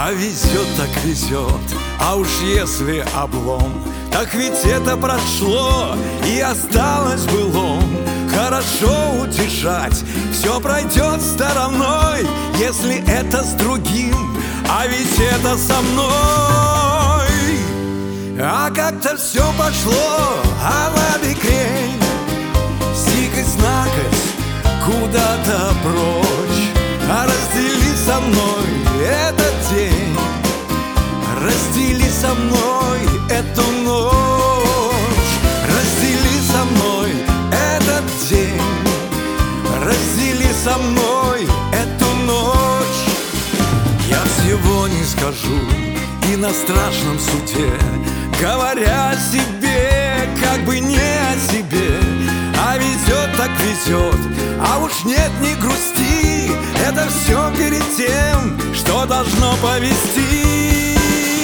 А везет так везет, а уж если облом, так ведь это прошло и осталось былом. Хорошо утешать, все пройдет стороной, если это с другим, а ведь это со мной. А как-то все пошло, а на бекрень, сикость-накость куда-то прочь. А раздели со мной этот день, раздели со мной эту ночь, раздели со мной этот день, раздели со мной эту ночь. Я всего не скажу и на страшном суде, говоря о себе, как бы не о себе. А везет так везет, а уж нет, не грусти, это все перед тем, что должно повести.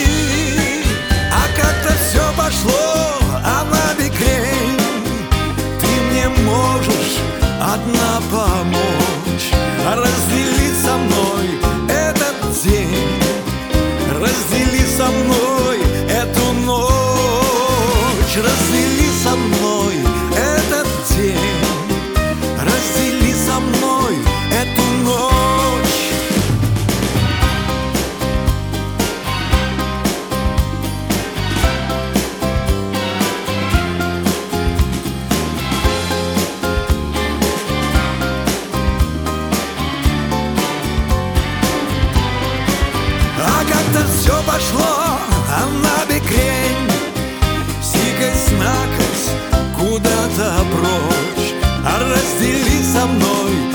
А как-то все пошло, а на бекрень, ты мне можешь одна помочь. Раздели со мной этот день, раздели со мной эту ночь, раздели со мной этот день, раздели со мной эту ночь. А как-то все пошло, а на бекрень, сикость-накость куда-то прочь. А раздели со мной